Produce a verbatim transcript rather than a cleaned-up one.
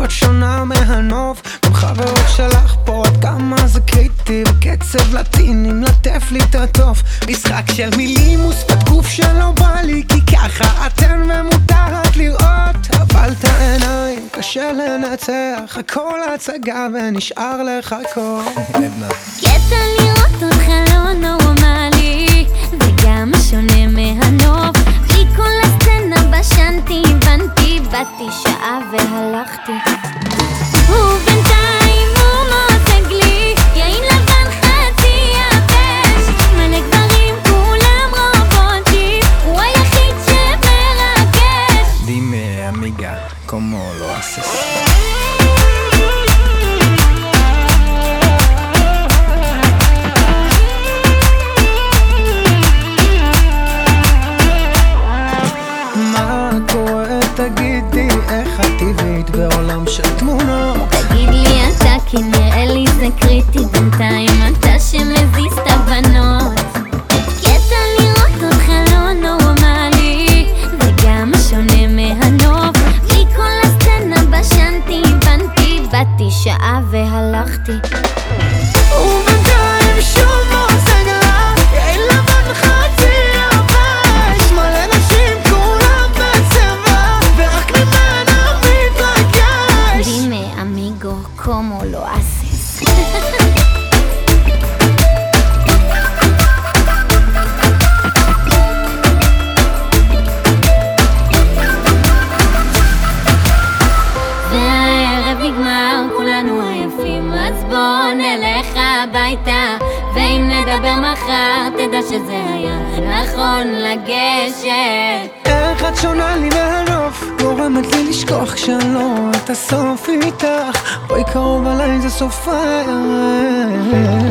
את שונה מהנוף, גם חברות שלך פה עד כמה זה קריטי, וקצב לטיני מלטף לי את הטוב. משחק של מילים ושפת גוף שלא בא לי, כי ככה אתן ומותר רק לראות, אבל את העיניים קשה לנצח, הכל הצגה ונשאר לחכות. קטע לראות אותך לא נורמלי, וגם שונה מהנוף, בלי כל הסצנה בשנתי, הבנתי, באתי שעה והלכתי, ובינתיים הוא מוזג לי יין לבן חצי יבש, מלא גברים כולם רובוטים, הוא היחיד שמרגש. Dime amiga, ¿cómo lo haces? תגידי איך את טבעית בעולם של תמונות, תגיד לי אתה כי נראה לי זה קריטי, בינתיים אתה שמזיז את הבנות. קטע לראות אותך לא נורמלי, וגם שונה מהנוף, בלי כל הסצנה בשנתי, הבנתי, באתי שעה והלכתי, ובינתיים שוב מוזג לה יין לבן חצי יבש, מלא נשים כולם בצבע ורק ממנה מתרגש. Dime amigo, ¿cómo lo haces? והערב נגמר, כולנו עייפים, אז בוא נלך הביתה, ואם נדבר מחר תדע שזה היה נכון לגשת. איך את שונה לי מהנוף, גורמת לי לשכוח שאני לא רואה את הסוף איתך, בואי קרוב עליי זה סוף הערב.